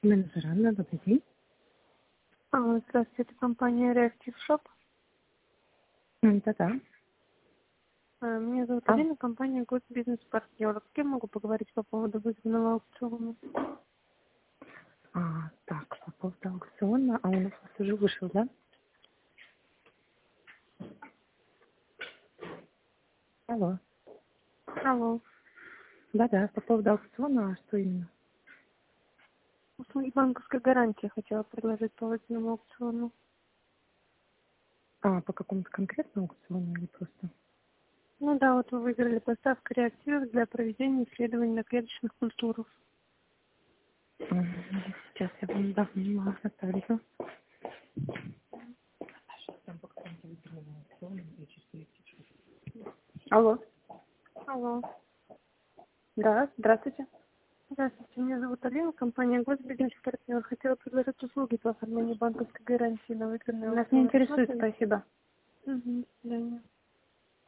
Менеджер Анна, добрый день. Здравствуйте, это компания Reactive Shop. Да-да. Меня зовут Алина, компания Госбизнес-партнер. С кем могу поговорить по поводу вызванного аукциона? Так, по поводу аукциона, у нас уже вышел, да? Алло. Алло. Да-да, по поводу аукциона, а что именно? Услуги банковской гарантии хотела предложить по вызванному аукциону. По какому-то конкретному аукциону или просто? Ну да, вот вы выиграли поставку реактивов для проведения исследований на клеточных культурах. Сейчас я вам дам таблицу. Алло. Алло. Да, здравствуйте. Здравствуйте, меня зовут Алина, компания Госбизнес-партнер. Хотела предложить услуги по оформлению банковской гарантии на выигранный Нас не аукцион. интересует, Рассматриваете? спасибо. Угу, да.